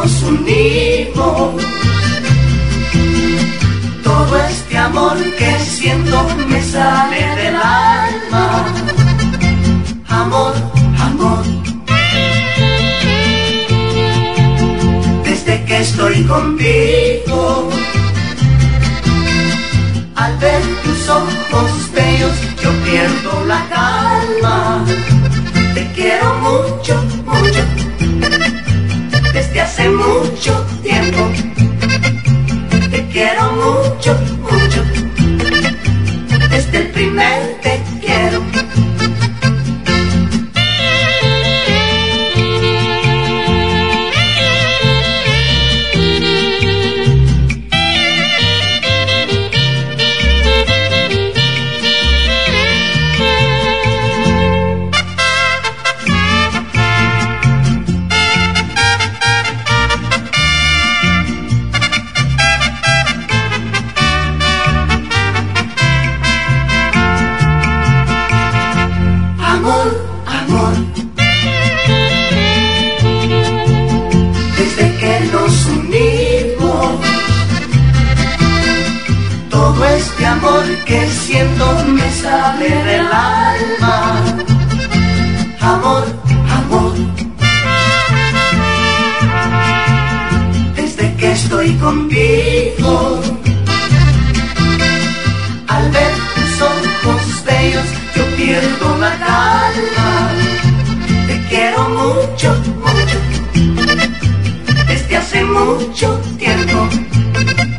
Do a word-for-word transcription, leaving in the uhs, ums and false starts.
nos unimos. Todo este amor que siento me sale del alma. Amor, amor. Desde que estoy contigo, al ver tus ojos bellos yo pierdo la calma. Te quiero mucho, mucho, desde hace mucho tiempo. Te quiero mucho, mucho, desde el primer te quiero. Este amor que siento me sale del alma. Amor, amor. Desde que estoy contigo, al ver tus ojos bellos yo pierdo la calma. Te quiero mucho, mucho, desde hace mucho tiempo.